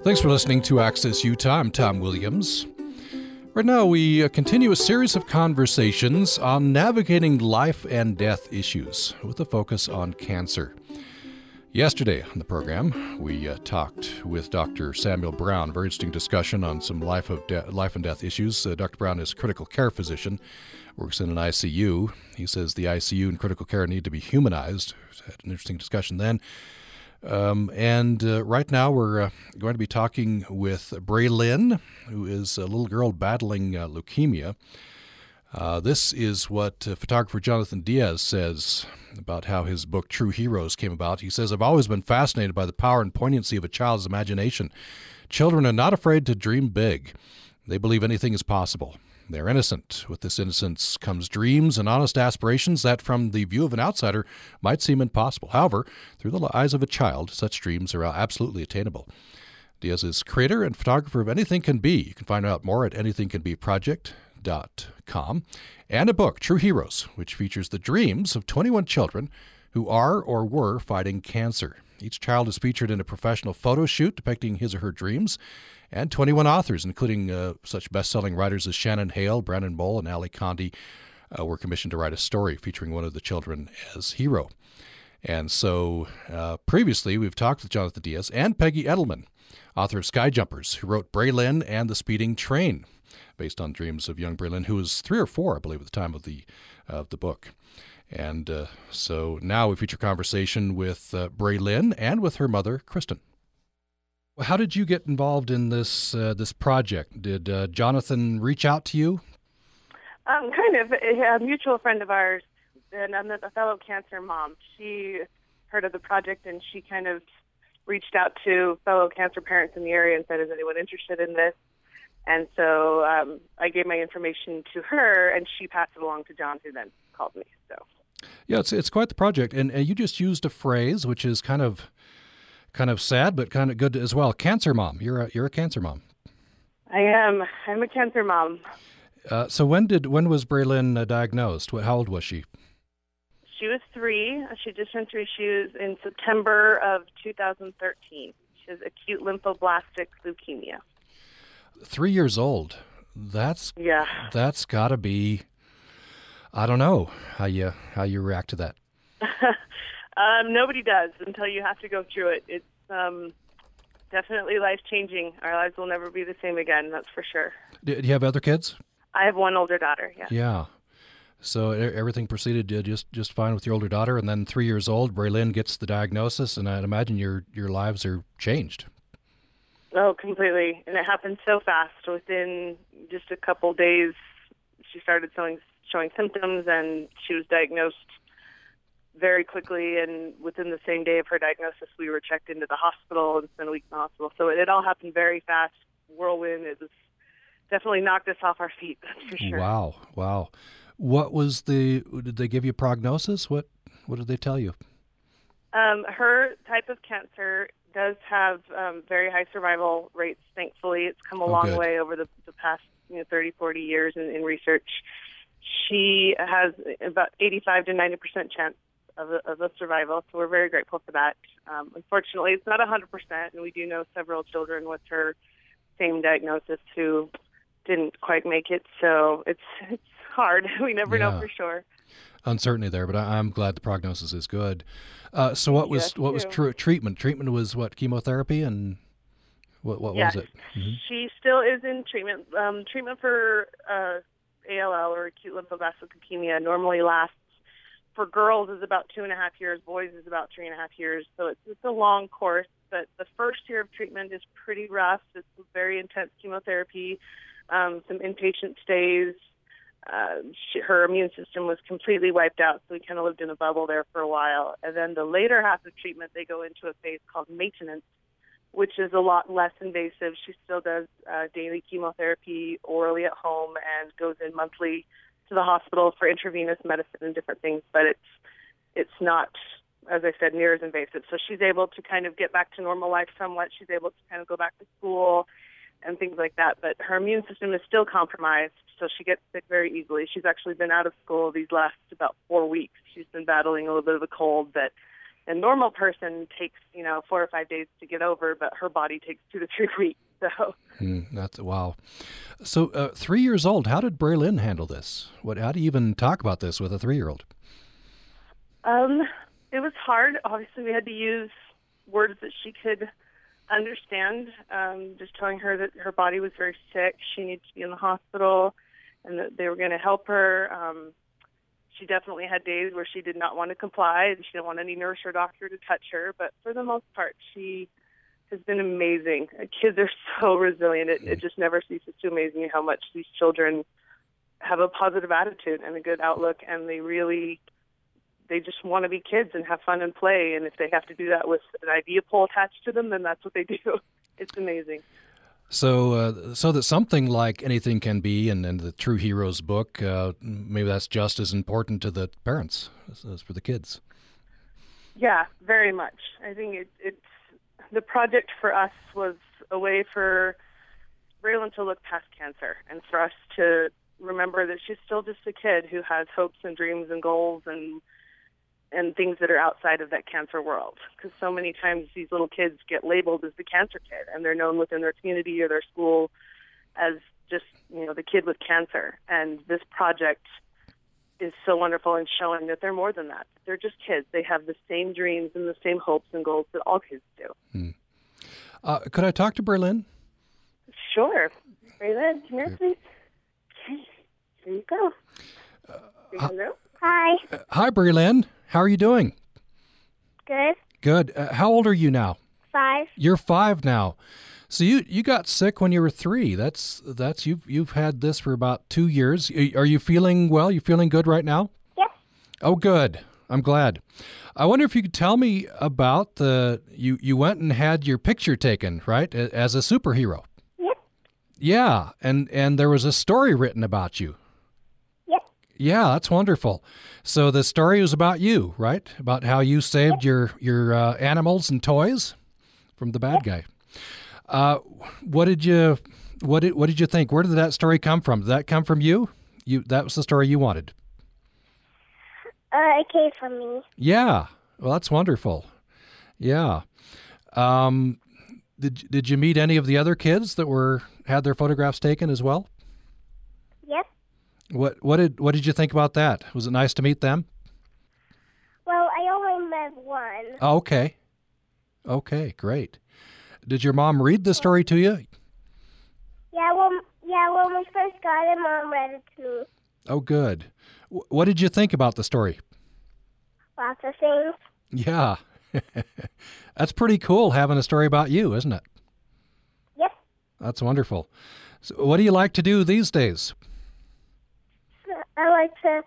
Thanks for listening to Access Utah. I'm Tom Williams. Right now, we continue a series of conversations on navigating life and death issues with a focus on cancer. Yesterday on the program, we talked with Dr. Samuel Brown. Very interesting discussion on some life and death issues. Dr. Brown is a critical care physician, works in an ICU. He says the ICU and critical care need to be humanized. We had an interesting discussion then. Right now we're going to be talking with Braylyn, who is a little girl battling leukemia. This is what photographer Jonathan Diaz says about how his book True Heroes came about. He says, "I've always been fascinated by the power and poignancy of a child's imagination. Children are not afraid to dream big. They believe anything is possible. They're innocent. With this innocence comes dreams and honest aspirations that, from the view of an outsider, might seem impossible. However, through the eyes of a child, such dreams are absolutely attainable." Diaz is creator and photographer of Anything Can Be. You can find out more at anythingcanbeproject.com, and a book, True Heroes, which features the dreams of 21 children who are or were fighting cancer. Each child is featured in a professional photo shoot depicting his or her dreams, and 21 authors, including such best-selling writers as Shannon Hale, Brandon Moll, and Ali Condi, were commissioned to write a story featuring one of the children as hero. And so previously we've talked with Jonathan Diaz and Peggy Edelman, author of Skyjumpers, who wrote Braylyn and the Speeding Train, based on dreams of young Braylyn, who was 3 or 4, I believe, at the time of the book. And so now we feature conversation with Braylyn and with her mother, Kristen. How did you get involved in this project? Did Jonathan reach out to you? Kind of. A mutual friend of ours, and I'm a fellow cancer mom. She heard of the project, and she kind of reached out to fellow cancer parents in the area and said, "Is anyone interested in this?" And so I gave my information to her, and she passed it along to John, who then called me. So yeah, it's quite the project, and you just used a phrase which is kind of sad, but kind of good as well. Cancer mom. You're a cancer mom. I am. I'm a cancer mom. So when was Braylyn diagnosed? How old was she? She was 3. She just turned 3. She was in September of 2013. She has acute lymphoblastic leukemia. 3 years old. That's got to be. I don't know how you react to that. Nobody does until you have to go through it. It's definitely life-changing. Our lives will never be the same again, that's for sure. Do you have other kids? I have one older daughter, yeah. Yeah. So everything proceeded just fine with your older daughter, and then 3 years old, Braylyn gets the diagnosis, and I'd imagine your lives are changed. Oh, completely. And it happened so fast. Within just a couple days, she started showing symptoms, and she was diagnosed very quickly, and within the same day of her diagnosis, we were checked into the hospital and spent a week in the hospital. So it all happened very fast, whirlwind. It was definitely knocked us off our feet, that's for sure. Wow. Did they give you a prognosis? What did they tell you? Her type of cancer does have very high survival rates, thankfully. It's come a long way over the past 30, 40 years in research. She has about 85 to 90% chance of a survival, so we're very grateful for that. Unfortunately, it's not 100%, and we do know several children with her same diagnosis who didn't quite make it, so it's hard. We never know for sure. Uncertainty there, but I'm glad the prognosis is good. So what was treatment? Treatment was what, chemotherapy, and what was it? Mm-hmm. She still is in treatment. Treatment for ALL, or acute lymphoblastic leukemia, normally lasts for girls is about 2.5 years, boys is about 3.5 years. So it's a long course, but the first year of treatment is pretty rough. It's very intense chemotherapy, some inpatient stays. Her immune system was completely wiped out, so we kind of lived in a bubble there for a while. And then the later half of treatment, they go into a phase called maintenance, which is a lot less invasive. She still does daily chemotherapy orally at home and goes in monthly to the hospital for intravenous medicine and different things, but it's not, as I said, near as invasive. So she's able to kind of get back to normal life somewhat. She's able to kind of go back to school and things like that, but her immune system is still compromised, so she gets sick very easily. She's actually been out of school these last about 4 weeks. She's been battling a little bit of a cold that a normal person takes 4 or 5 days to get over, but her body takes 2 to 3 weeks. So that's wow. So 3 years old, how did Braylon handle this? How do you even talk about this with a 3-year-old? It was hard. Obviously, we had to use words that she could understand. Just telling her that her body was very sick, she needed to be in the hospital, and that they were going to help her. She definitely had days where she did not want to comply, and she didn't want any nurse or doctor to touch her. But for the most part, she has been amazing. Kids are so resilient. It just never ceases to amaze me how much these children have a positive attitude and a good outlook, and they just want to be kids and have fun and play. And if they have to do that with an idea pole attached to them, then that's what they do. It's amazing. So that something like Anything Can Be and the True Heroes book, maybe that's just as important to the parents as for the kids. Yeah, very much. I think it's the project for us was a way for Braylon to look past cancer and for us to remember that she's still just a kid who has hopes and dreams and goals and things that are outside of that cancer world. Because so many times these little kids get labeled as the cancer kid, and they're known within their community or their school as just, the kid with cancer. And this project is so wonderful in showing that they're more than that. They're just kids. They have the same dreams and the same hopes and goals that all kids do. Could I talk to Braylon? Sure. Braylon, come here, please. Okay. Here you go. Hello. Hi. Hi, Braylon. How are you doing? Good. Good. How old are you now? 5. You're 5 now. So you got sick when you were 3. That's you've had this for about 2 years. Are you feeling well? You feeling good right now? Yes. Oh, good. I'm glad. I wonder if you could tell me about you went and had your picture taken, right, as a superhero. Yep. Yeah, and there was a story written about you. Yep. Yeah, that's wonderful. So the story was about you, right? About how you saved your animals and toys from the bad guy. What did you think? Where did that story come from? Did that come from you? That was the story you wanted. It came from me. Yeah. Well, that's wonderful. Yeah. Did you meet any of the other kids that had their photographs taken as well? Yep. What did you think about that? Was it nice to meet them? Well, I only met one. Oh, okay. Okay, great. Did your mom read the story to you? Yeah, when we first got it, Mom read it to me. Oh, good. What did you think about the story? Lots of things. Yeah. That's pretty cool having a story about you, isn't it? Yep. That's wonderful. So what do you like to do these days? I like to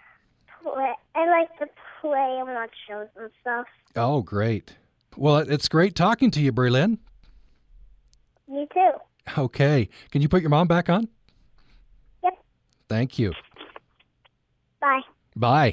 play and watch shows and stuff. Oh, great. Well, it's great talking to you, Braylon. You too. Okay. Can you put your mom back on? Yep. Thank you. Bye. Bye.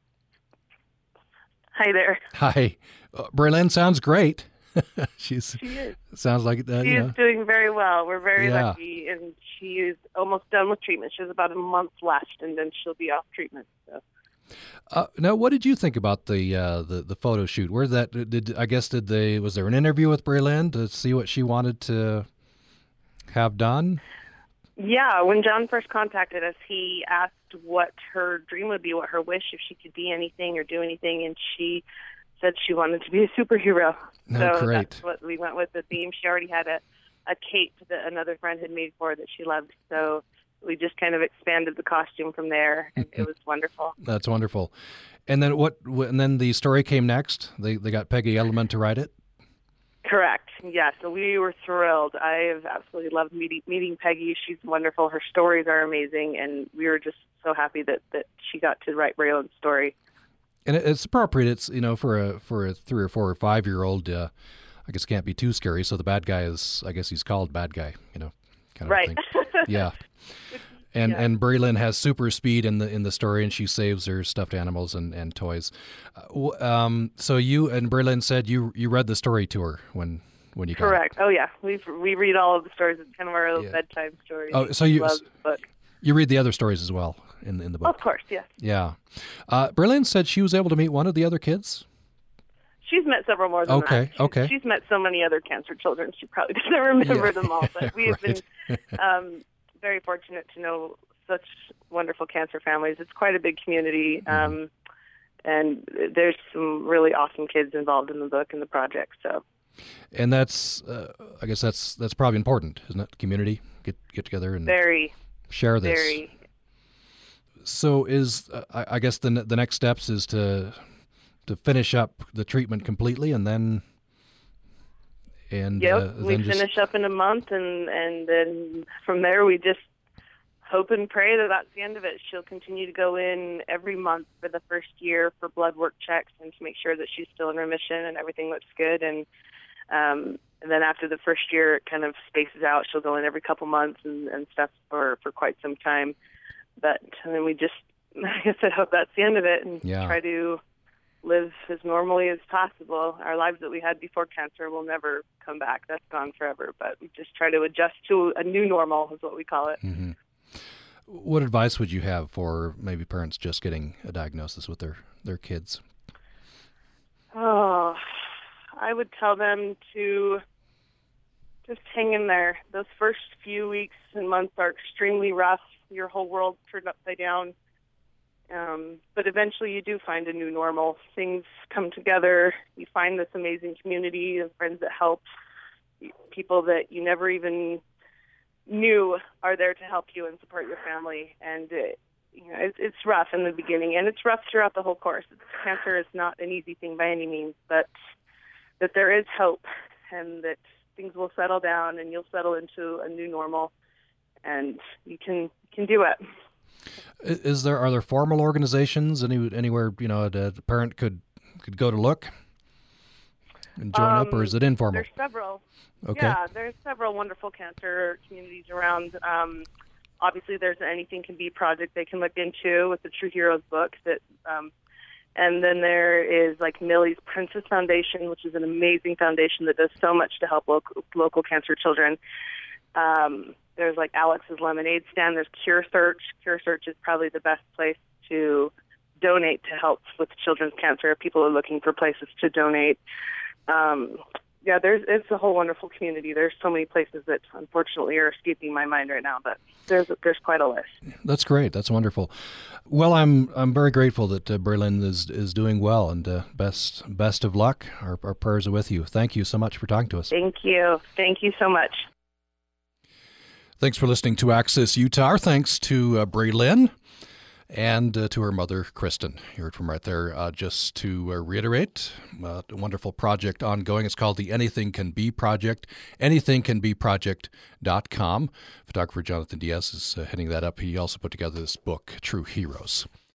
Hi there. Hi. Braylon sounds great. She is. Sounds like she is doing very well. We're very Yeah. lucky, and she is almost done with treatment. She has about a month left, and then she'll be off treatment. So. Now, what did you think about the photo shoot? Was there an interview with Braylon to see what she wanted to have done? Yeah, when John first contacted us, he asked what her dream would be, what her wish, if she could be anything or do anything, and she said she wanted to be a superhero. Oh, so great. That's what we went with, the theme. She already had a cape that another friend had made for her that she loved, so we just kind of expanded the costume from there, and it was wonderful. That's wonderful. And then and then the story came next? They got Peggy Edelman to write it? Correct. Yeah, so we were thrilled. I have absolutely loved meeting Peggy. She's wonderful. Her stories are amazing, and we were just so happy that she got to write Braylon's story. And it's appropriate. It's for a 3 or 4 or 5-year-old. I guess can't be too scary. So the bad guy is, I guess he's called bad guy. Kind of right. thing. Yeah. And Braylon has super speed in the story, and she saves her stuffed animals and toys. So you and Braylon said you read the story to her when you got Correct. Oh yeah, we read all of the stories. It's kind of our little bedtime story. Oh, so you read the other stories as well in the book. Of course, yes. Yeah. Braylon said she was able to meet one of the other kids. She's met several more than that. Okay. She's met so many other cancer children, she probably doesn't remember them all. But we have been very fortunate to know such wonderful cancer families. It's quite a big community, and there's some really awesome kids involved in the book and the project. So, and that's, I guess that's probably important, isn't it? Community, get together and share this. Very. So, I guess the next steps is to finish up the treatment completely, and then we finish up in a month, and then from there we just hope and pray that that's the end of it. She'll continue to go in every month for the first year for blood work checks and to make sure that she's still in remission and everything looks good. And then after the first year, it kind of spaces out. She'll go in every couple months and stuff for quite some time. But then we just, like I said, hope that's the end of it and try to live as normally as possible. Our lives that we had before cancer will never come back. That's gone forever. But we just try to adjust to a new normal is what we call it. Mm-hmm. What advice would you have for maybe parents just getting a diagnosis with their kids? Oh, I would tell them to just hang in there. Those first few weeks and months are extremely rough. Your whole world turned upside down. But eventually you do find a new normal. Things come together. You find this amazing community of friends that help, people that you never even knew are there to help you and support your family. And it's rough in the beginning, and it's rough throughout the whole course. Cancer is not an easy thing by any means, but that there is hope and that things will settle down and you'll settle into a new normal, and you can do it. Are there formal organizations anywhere the parent could go to look and join up, or is it informal? There's several. Okay. Yeah, there's several wonderful cancer communities around. Obviously, there's an Anything Can Be project they can look into with the True Heroes book. And then there is like Millie's Princess Foundation, which is an amazing foundation that does so much to help local cancer children. There's like Alex's Lemonade Stand. There's Cure Search. Cure Search is probably the best place to donate to help with children's cancer. People are looking for places to donate. It's a whole wonderful community. There's so many places that unfortunately are escaping my mind right now, but there's quite a list. That's great. That's wonderful. Well, I'm very grateful that Braylin is doing well, and best of luck. Our prayers are with you. Thank you so much for talking to us. Thank you. Thank you so much. Thanks for listening to Access Utah. Our thanks to Braylin and to her mother, Kristen. You heard from right there. Just to reiterate, a wonderful project ongoing. It's called the Anything Can Be Project, anythingcanbeproject.com. Photographer Jonathan Diaz is heading that up. He also put together this book, True Heroes.